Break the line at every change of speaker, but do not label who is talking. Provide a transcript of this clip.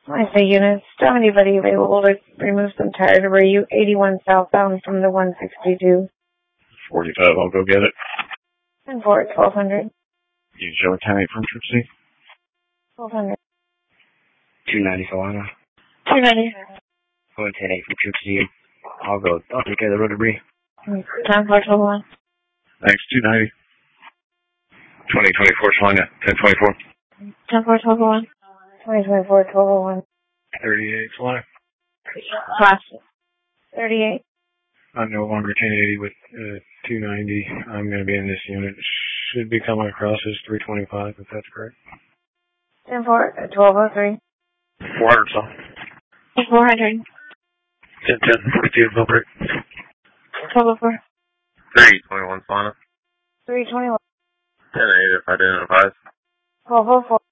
I say units. Do you have anybody available to remove some tire debris? You 81 southbound from the 162.
45, I'll go get it.
10-4 at 1200.
You can show a 10-8 from Trip C.
1200.
290 Solana.
290.
Going 10-8 from Trip C. I'll take care of the road debris.
10-4 1201.
Thanks, 290. 2024 Solana, 1024.
10-4 1201. 2024 1201.
38 Solana.
Class 38.
I'm no longer 1080 with 290. I'm going to be in this unit. Should be coming across as 325, if that's correct.
10-4 at 1203.
400 Solana.
400.
10-10, 42 Millbrook.
1204.
321 Solana.
321.
10-8 if identifies.
1204.